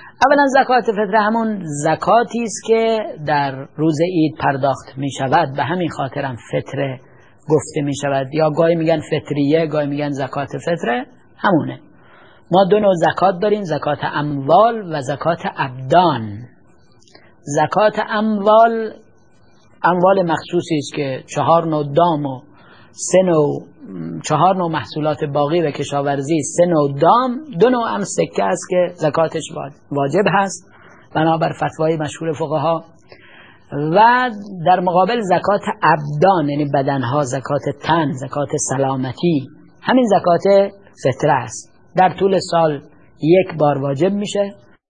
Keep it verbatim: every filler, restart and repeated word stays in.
اولا زکات فطره همون زکاتی است که در روز عید پرداخت می شود، به همین خاطرم فطره گفته می شود، یا گاهی میگن فطریه، گاهی میگن زکات فطره، همونه. ما دو نوع زکات داریم، زکات اموال و زکات ابدان. زکات اموال اموال مخصوصی است که چهار نوع دام و سه نوع چهار نوع محصولات باقی و کشاورزی، سه نوع دام، دو نوع هم سکه است که زکاتش واجب هست بنابر فتوای مشهور فقها. و در مقابل زکات ابدان، یعنی بدنها، زکات تن، زکات سلامتی، همین زکات فطره است. در طول سال یک بار واجب میشه